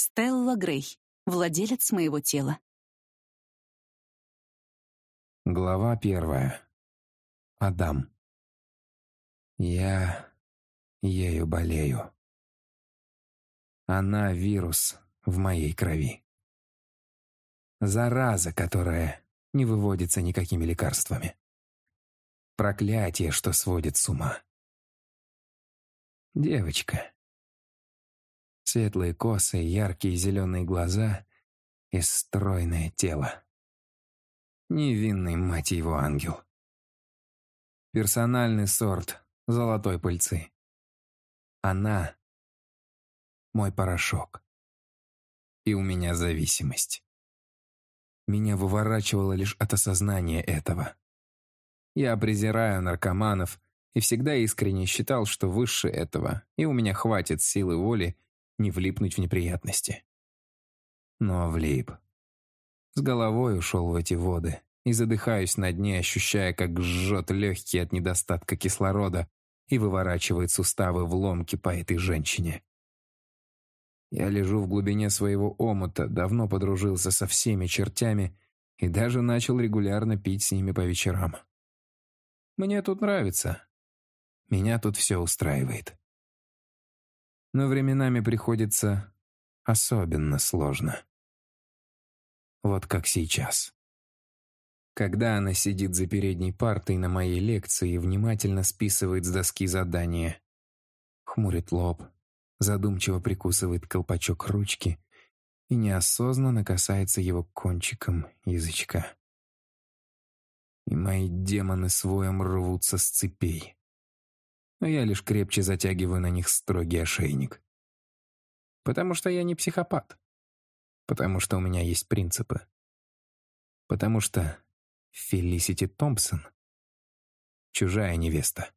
Стелла Грей, владелец моего тела. Глава 1. Адам. Я ею болею. Она вирус в моей крови. Зараза, которая не выводится никакими лекарствами. Проклятие, что сводит с ума. Девочка. Светлые косы, яркие зеленые глаза и стройное тело. Невинный, мать его, ангел. Персональный сорт золотой пыльцы. Она — мой порошок. И у меня зависимость. Меня выворачивало лишь от осознания этого. Я презираю наркоманов и всегда искренне считал, что выше этого, и у меня хватит силы воли не влипнуть в неприятности. Но влип. С головой ушел в эти воды и задыхаюсь на дне, ощущая, как жжет легкие от недостатка кислорода и выворачивает суставы в ломки по этой женщине. Я лежу в глубине своего омута, давно подружился со всеми чертями и даже начал регулярно пить с ними по вечерам. Мне тут нравится. Меня тут все устраивает. Но временами приходится особенно сложно. Вот как сейчас. Когда она сидит за передней партой на моей лекции и внимательно списывает с доски задания, хмурит лоб, задумчиво прикусывает колпачок ручки и неосознанно касается его кончиком язычка. И мои демоны с воем рвутся с цепей. Но я лишь крепче затягиваю на них строгий ошейник. Потому что я не психопат. Потому что у меня есть принципы. Потому что Фелисити Томпсон — чужая невеста.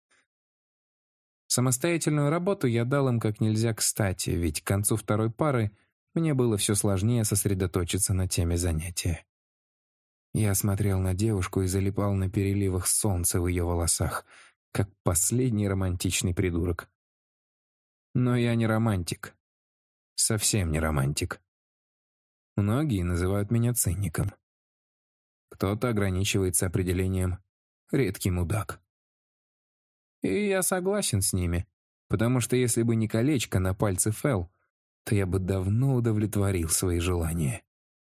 Самостоятельную работу я дал им как нельзя кстати, ведь к концу второй пары мне было все сложнее сосредоточиться на теме занятия. Я смотрел на девушку и залипал на переливах солнца в ее волосах, как последний романтичный придурок. Но я не романтик. Совсем не романтик. Многие называют меня циником. Кто-то ограничивается определением «редкий мудак». И я согласен с ними, потому что если бы не колечко на пальце Фэл, то я бы давно удовлетворил свои желания.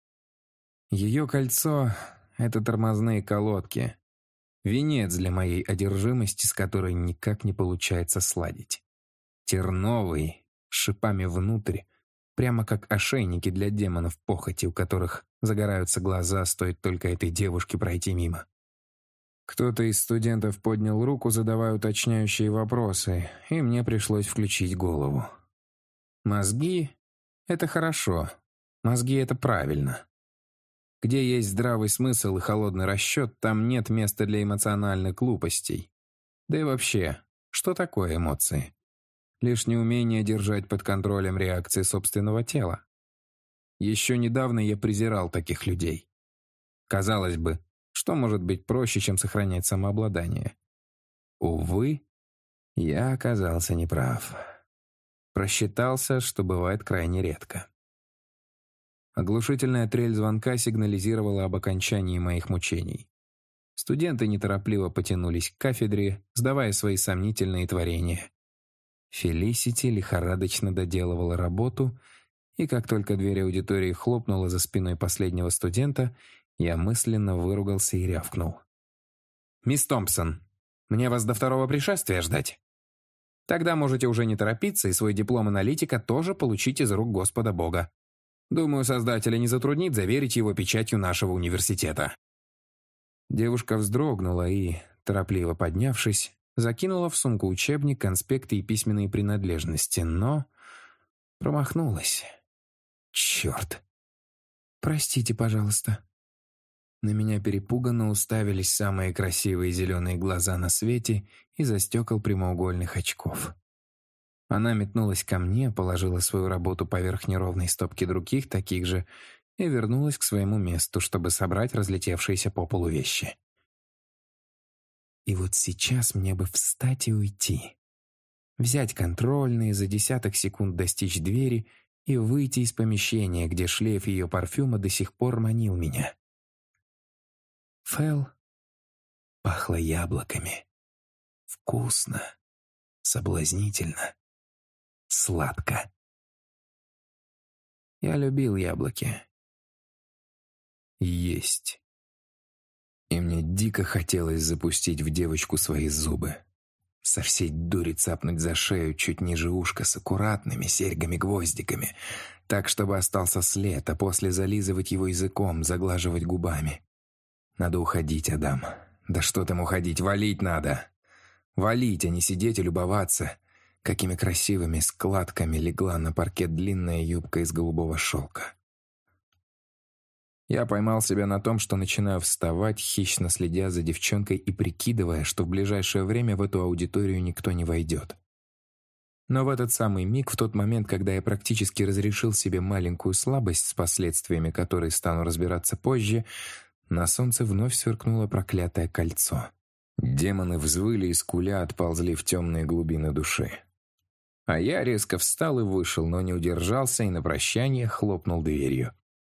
Ее кольцо — это тормозные колодки, венец для моей одержимости, с которой никак не получается сладить. Терновый, с шипами внутрь, прямо как ошейники для демонов похоти, у которых загораются глаза, стоит только этой девушке пройти мимо. Кто-то из студентов поднял руку, задавая уточняющие вопросы, и мне пришлось включить голову. Мозги — это хорошо. Мозги — это правильно. Где есть здравый смысл и холодный расчет, там нет места для эмоциональных глупостей. Да и вообще, что такое эмоции? Лишь неумение держать под контролем реакции собственного тела. Еще недавно я презирал таких людей. Казалось бы, что может быть проще, чем сохранять самообладание? Увы, я оказался неправ. Просчитался, что бывает крайне редко. Оглушительная трель звонка сигнализировала об окончании моих мучений. Студенты неторопливо потянулись к кафедре, сдавая свои сомнительные творения. Фелисити лихорадочно доделывала работу, и как только дверь аудитории хлопнула за спиной последнего студента, я мысленно выругался и рявкнул. «Мисс Томпсон, мне вас до второго пришествия ждать? Тогда можете уже не торопиться и свой диплом аналитика тоже получить из рук Господа Бога. Думаю, создателя не затруднит заверить его печатью нашего университета». Девушка вздрогнула и, торопливо поднявшись, закинула в сумку учебник, конспекты и письменные принадлежности, но промахнулась. Черт. «Простите, пожалуйста». На меня перепуганно уставились самые красивые зеленые глаза на свете из-за стекол прямоугольных очков. Она метнулась ко мне, положила свою работу поверх неровной стопки других таких же и вернулась к своему месту, чтобы собрать разлетевшиеся по полу вещи. И вот сейчас мне бы встать и уйти. Взять контрольные, за десяток секунд достичь двери и выйти из помещения, где шлейф ее парфюма до сих пор манил меня. Фэл пахло яблоками. Вкусно, соблазнительно, сладко. Я любил яблоки. Есть. И мне дико хотелось запустить в девочку свои зубы. Со всей дури цапнуть за шею чуть ниже ушка с аккуратными серьгами-гвоздиками, так, чтобы остался след, а после зализывать его языком, заглаживать губами. Надо уходить, Адам. Да что там уходить, валить надо. Валить, а не сидеть и любоваться, какими красивыми складками легла на паркет длинная юбка из голубого шелка. Я поймал себя на том, что начинаю вставать, хищно следя за девчонкой и прикидывая, что в ближайшее время в эту аудиторию никто не войдет. Но в этот самый миг, в тот момент, когда я практически разрешил себе маленькую слабость, с последствиями которой стану разбираться позже, на солнце вновь сверкнуло проклятое кольцо. Демоны взвыли и скуля отползли в темные глубины души. А я резко встал и вышел, но не удержался и на прощание хлопнул дверью.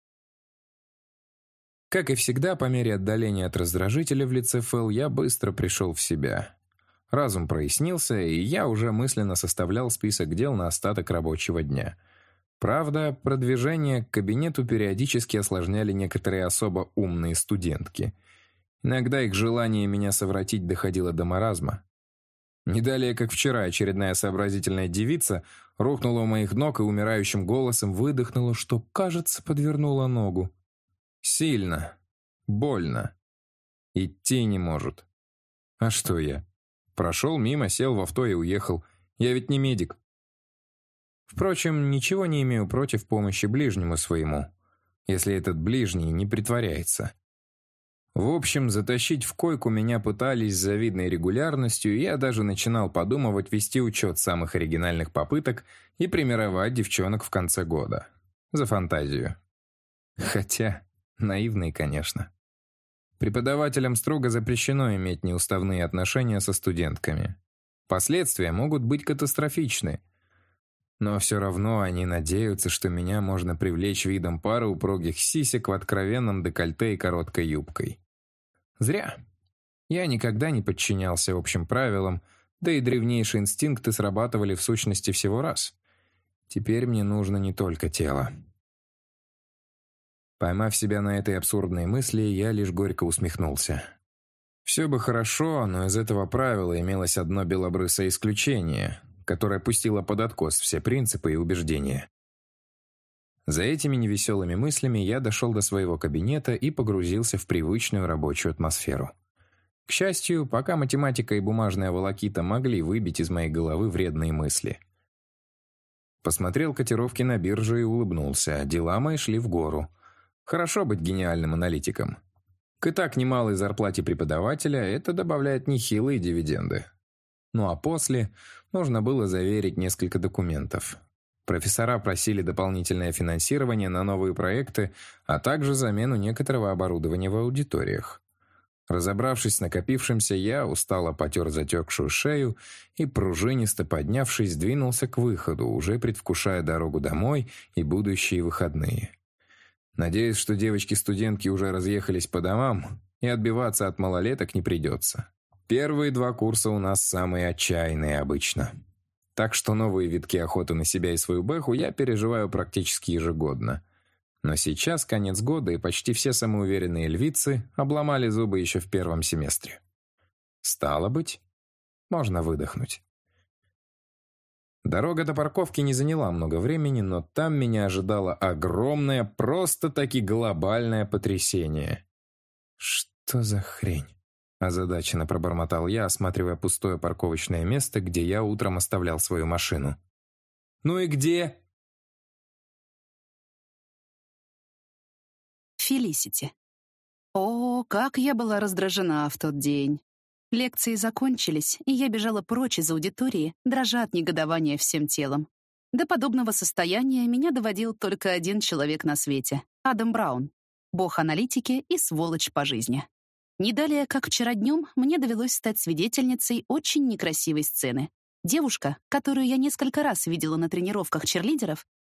Как и всегда, по мере отдаления от раздражителя в лице Фэл, я быстро пришел в себя. Разум прояснился, и я уже мысленно составлял список дел на остаток рабочего дня. Правда, продвижение к кабинету периодически осложняли некоторые особо умные студентки. Иногда их желание меня совратить доходило до маразма. Не далее, как вчера, очередная сообразительная девица рухнула у моих ног и умирающим голосом выдохнула, что, кажется, подвернула ногу. Сильно. Больно. Идти не может. А что я? Прошел мимо, сел в авто и уехал. Я ведь не медик. Впрочем, ничего не имею против помощи ближнему своему, если этот ближний не притворяется. В общем, затащить в койку меня пытались с завидной регулярностью, и я даже начинал подумывать вести учет самых оригинальных попыток и премировать девчонок в конце года. За фантазию. Хотя, наивный, конечно. Преподавателям строго запрещено иметь неуставные отношения со студентками. Последствия могут быть катастрофичны. Но все равно они надеются, что меня можно привлечь видом пары упругих сисек в откровенном декольте и короткой юбкой. Зря. Я никогда не подчинялся общим правилам, да и древнейшие инстинкты срабатывали в сущности всего раз. Теперь мне нужно не только тело. Поймав себя на этой абсурдной мысли, я лишь горько усмехнулся. Все бы хорошо, но из этого правила имелось одно белобрысое исключение, которое пустило под откос все принципы и убеждения. За этими невеселыми мыслями я дошел до своего кабинета и погрузился в привычную рабочую атмосферу. К счастью, пока математика и бумажная волокита могли выбить из моей головы вредные мысли. Посмотрел котировки на бирже и улыбнулся. Дела мои шли в гору. Хорошо быть гениальным аналитиком. К и так немалой зарплате преподавателя это добавляет нехилые дивиденды. Ну а после нужно было заверить несколько документов. Профессора просили дополнительное финансирование на новые проекты, а также замену некоторого оборудования в аудиториях. Разобравшись с накопившимся, я устало потер затекшую шею и, пружинисто поднявшись, двинулся к выходу, уже предвкушая дорогу домой и будущие выходные. Надеюсь, что девочки-студентки уже разъехались по домам, и отбиваться от малолеток не придется. Первые 2 курса у нас самые отчаянные обычно. Так что новые витки охоты на себя и свою бэху я переживаю практически ежегодно. Но сейчас конец года, и почти все самоуверенные львицы обломали зубы еще в первом семестре. Стало быть, можно выдохнуть. Дорога до парковки не заняла много времени, но там меня ожидало огромное, просто-таки глобальное потрясение. «Что за хрень?» – озадаченно пробормотал я, осматривая пустое парковочное место, где я утром оставлял свою машину. «Ну и где?» Фелисити. О, как я была раздражена в тот день. Лекции закончились, и я бежала прочь из аудитории, дрожа от негодования всем телом. До подобного состояния меня доводил только один человек на свете — Адам Браун, бог аналитики и сволочь по жизни. Не далее, как вчера днем, мне довелось стать свидетельницей очень некрасивой сцены. Девушка, которую я несколько раз видела на тренировках черлидеров,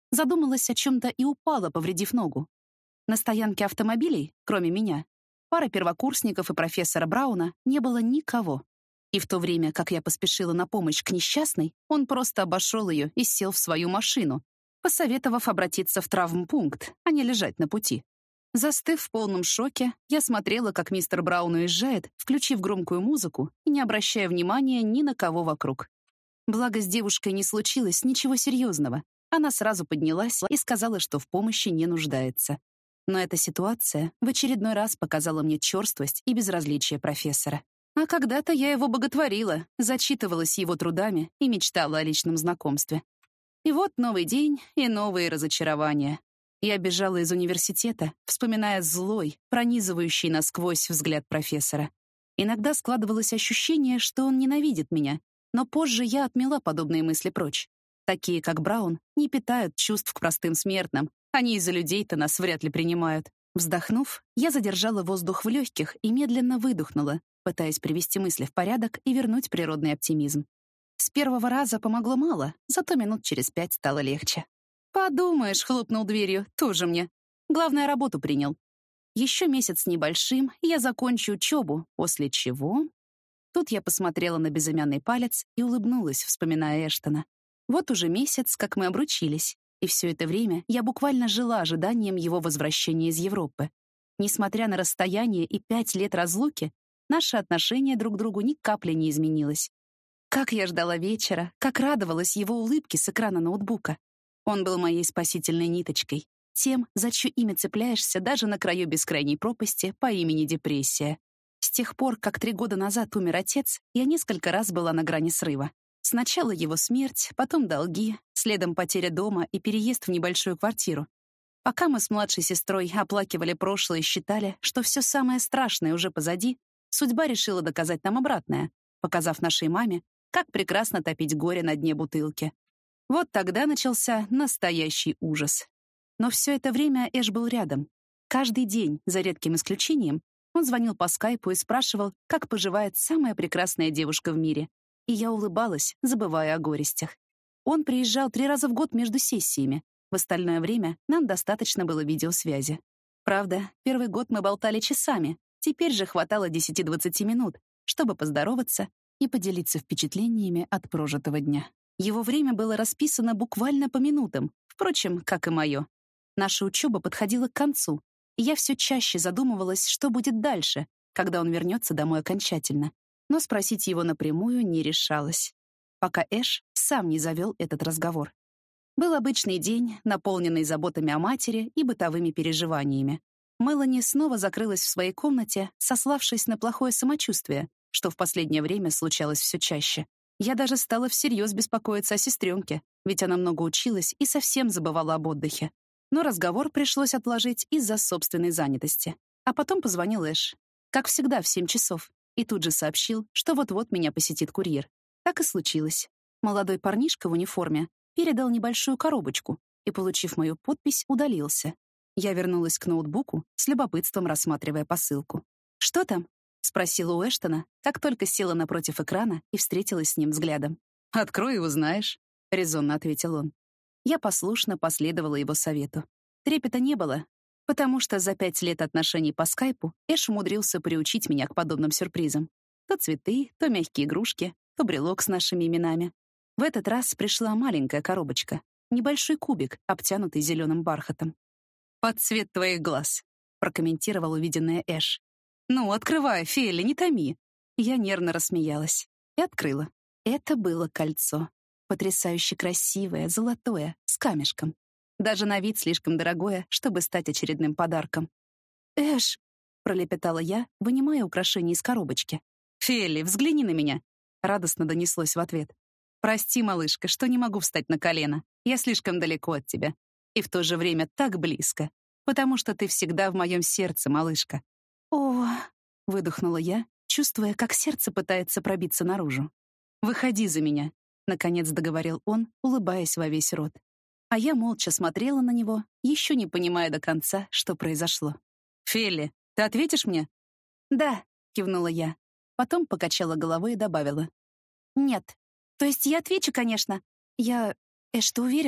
Задумалась о чем-то и упала, повредив ногу. На стоянке автомобилей, кроме меня, пары первокурсников и профессора Брауна, не было никого. И в то время, как я поспешила на помощь к несчастной, он просто обошел ее и сел в свою машину, посоветовав обратиться в травмпункт, а не лежать на пути. Застыв в полном шоке, я смотрела, как мистер Браун уезжает, включив громкую музыку и не обращая внимания ни на кого вокруг. Благо, с девушкой не случилось ничего серьезного. Она сразу поднялась и сказала, что в помощи не нуждается. Но эта ситуация в очередной раз показала мне черствость и безразличие профессора. А когда-то я его боготворила, зачитывалась его трудами и мечтала о личном знакомстве. И вот новый день и новые разочарования. Я бежала из университета, вспоминая злой, пронизывающий насквозь взгляд профессора. Иногда складывалось ощущение, что он ненавидит меня, но позже я отмела подобные мысли прочь. Такие, как Браун, не питают чувств к простым смертным. Они из-за людей-то нас вряд ли принимают. Вздохнув, я задержала воздух в легких и медленно выдохнула, пытаясь привести мысли в порядок и вернуть природный оптимизм. С первого раза помогло мало, зато минут через 5 стало легче. «Подумаешь», — хлопнул дверью, — «тоже мне. Главное, работу принял. Еще месяц с небольшим, и я закончу учебу, после чего...» Тут я посмотрела на безымянный палец и улыбнулась, вспоминая Эштона. Вот уже месяц, как мы обручились, и все это время я буквально жила ожиданием его возвращения из Европы. Несмотря на расстояние и 5 лет разлуки, наше отношение друг к другу ни капли не изменилось. Как я ждала вечера, как радовалась его улыбке с экрана ноутбука. Он был моей спасительной ниточкой, тем, за чье имя цепляешься даже на краю бескрайней пропасти по имени депрессия. С тех пор, как 3 года назад умер отец, я несколько раз была на грани срыва. Сначала его смерть, потом долги, следом потеря дома и переезд в небольшую квартиру. Пока мы с младшей сестрой оплакивали прошлое и считали, что все самое страшное уже позади, судьба решила доказать нам обратное, показав нашей маме, как прекрасно топить горе на дне бутылки. Вот тогда начался настоящий ужас. Но все это время Эш был рядом. Каждый день, за редким исключением, он звонил по скайпу и спрашивал, как поживает самая прекрасная девушка в мире. И я улыбалась, забывая о горестях. Он приезжал 3 раза в год между сессиями. В остальное время нам достаточно было видеосвязи. Правда, первый год мы болтали часами, теперь же хватало 10-20 минут, чтобы поздороваться и поделиться впечатлениями от прожитого дня. Его время было расписано буквально по минутам, впрочем, как и мое. Наша учеба подходила к концу, и я все чаще задумывалась, что будет дальше, когда он вернется домой окончательно. Но спросить его напрямую не решалась, пока Эш сам не завел этот разговор. Был обычный день, наполненный заботами о матери и бытовыми переживаниями. Мелани снова закрылась в своей комнате, сославшись на плохое самочувствие, что в последнее время случалось все чаще. Я даже стала всерьез беспокоиться о сестренке, ведь она много училась и совсем забывала об отдыхе. Но разговор пришлось отложить из-за собственной занятости. А потом позвонил Эш, как всегда, в 7 часов, и тут же сообщил, что вот-вот меня посетит курьер. Так и случилось. Молодой парнишка в униформе передал небольшую коробочку и, получив мою подпись, удалился. Я вернулась к ноутбуку, с любопытством рассматривая посылку. «Что там?» — спросила у Эштона, как только села напротив экрана и встретилась с ним взглядом. «Открой и узнаешь», — резонно ответил он. Я послушно последовала его совету. Трепета не было, потому что за 5 лет отношений по скайпу Эш умудрился приучить меня к подобным сюрпризам. То цветы, то мягкие игрушки, то брелок с нашими именами. В этот раз пришла маленькая коробочка, небольшой кубик, обтянутый зеленым бархатом. «Под цвет твоих глаз», — прокомментировал увиденное Эш. «Ну, открывай, Фелли, не томи». Я нервно рассмеялась и открыла. Это было кольцо. Потрясающе красивое, золотое, с камешком. Даже на вид слишком дорогое, чтобы стать очередным подарком. «Эш», — пролепетала я, вынимая украшение из коробочки. «Фелли, взгляни на меня», — радостно донеслось в ответ. «Прости, малышка, что не могу встать на колено. Я слишком далеко от тебя. И в то же время так близко, потому что ты всегда в моем сердце, малышка». «О», — выдохнула я, чувствуя, как сердце пытается пробиться наружу. «Выходи за меня», — наконец договорил он, улыбаясь во весь рот. А я молча смотрела на него, еще не понимая до конца, что произошло. «Фелли, ты ответишь мне?» «Да», — кивнула я. Потом покачала головой и добавила. «Нет. То есть я отвечу, конечно. Эш, ты уверен?»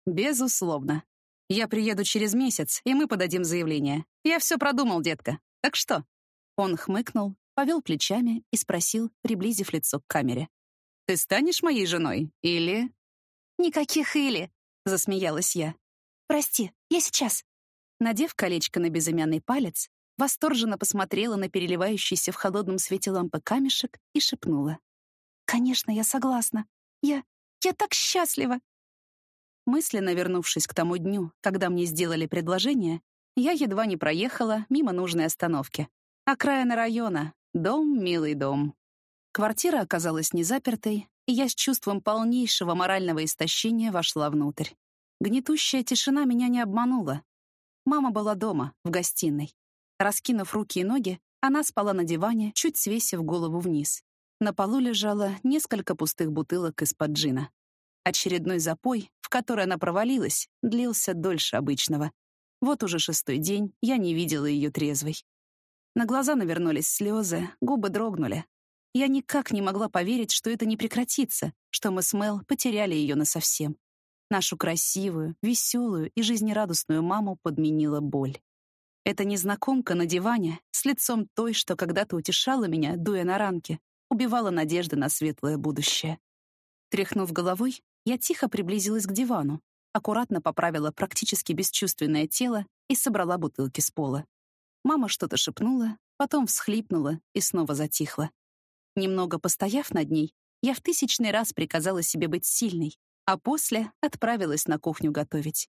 Безусловно. Я приеду через месяц, и мы подадим заявление. Я все продумал, детка. Так что?» Он хмыкнул, повел плечами и спросил, приблизив лицо к камере. «Ты станешь моей женой? Или...» «Никаких «или», — засмеялась я. «Прости, я сейчас». Надев колечко на безымянный палец, восторженно посмотрела на переливающийся в холодном свете лампы камешек и шепнула. «Конечно, я согласна. Я так счастлива!» Мысленно вернувшись к тому дню, когда мне сделали предложение, я едва не проехала мимо нужной остановки. Окраина района. Дом, милый дом. Квартира оказалась незапертой, и я с чувством полнейшего морального истощения вошла внутрь. Гнетущая тишина меня не обманула. Мама была дома, в гостиной. Раскинув руки и ноги, она спала на диване, чуть свесив голову вниз. На полу лежало несколько пустых бутылок из-под джина. Очередной запой, в который она провалилась, длился дольше обычного. Вот уже 6-й день я не видела ее трезвой. На глаза навернулись слезы, губы дрогнули. Я никак не могла поверить, что это не прекратится, что мы с Мел потеряли ее насовсем. Нашу красивую, веселую и жизнерадостную маму подменила боль. Эта незнакомка на диване, с лицом той, что когда-то утешала меня, дуя на ранки, убивала надежды на светлое будущее. Тряхнув головой, я тихо приблизилась к дивану, аккуратно поправила практически бесчувственное тело и собрала бутылки с пола. Мама что-то шепнула, потом всхлипнула и снова затихла. Немного постояв над ней, я в 1000-й раз приказала себе быть сильной, а после отправилась на кухню готовить.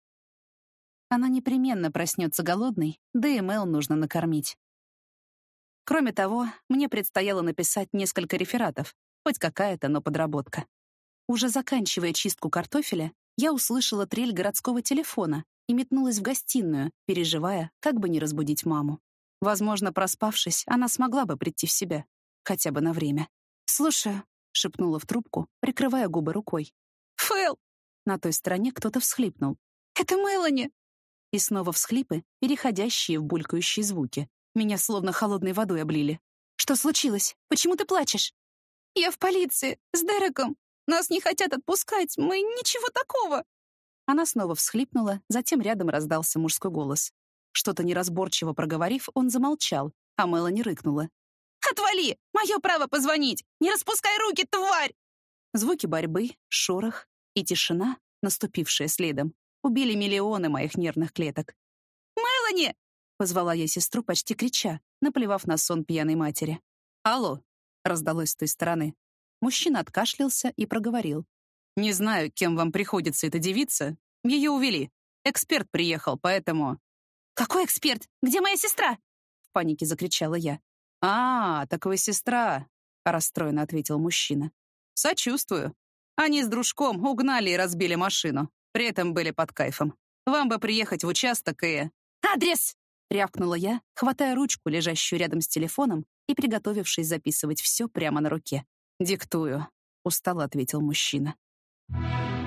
Она непременно проснется голодной, да и Мел нужно накормить. Кроме того, мне предстояло написать несколько рефератов, хоть какая-то, но подработка. Уже заканчивая чистку картофеля, я услышала трель городского телефона и метнулась в гостиную, переживая, как бы не разбудить маму. Возможно, проспавшись, она смогла бы прийти в себя, хотя бы на время. «Слушаю», — шепнула в трубку, прикрывая губы рукой. «Фэл!» На той стороне кто-то всхлипнул. «Это Мелани!» И снова всхлипы, переходящие в булькающие звуки. Меня словно холодной водой облили. «Что случилось? Почему ты плачешь?» «Я в полиции, с Дереком. Нас не хотят отпускать, мы ничего такого!» Она снова всхлипнула, затем рядом раздался мужской голос. Что-то неразборчиво проговорив, он замолчал, а Мелани рыкнула. «Отвали! Мое право позвонить! Не распускай руки, тварь!» Звуки борьбы, шорох и тишина, наступившая следом, убили миллионы моих нервных клеток. «Мелани!» — позвала я сестру, почти крича, наплевав на сон пьяной матери. «Алло!» — раздалось с той стороны. Мужчина откашлялся и проговорил. «Не знаю, кем вам приходится эта девица. Ее увели. Эксперт приехал, поэтому...» «Какой эксперт? Где моя сестра?» В панике закричала я. Так вы сестра», — расстроенно ответил мужчина. «Сочувствую. Они с дружком угнали и разбили машину. При этом были под кайфом. Вам бы приехать в участок и...» «Адрес!» — рявкнула я, хватая ручку, лежащую рядом с телефоном, и приготовившись записывать все прямо на руке. «Диктую», — устало ответил мужчина.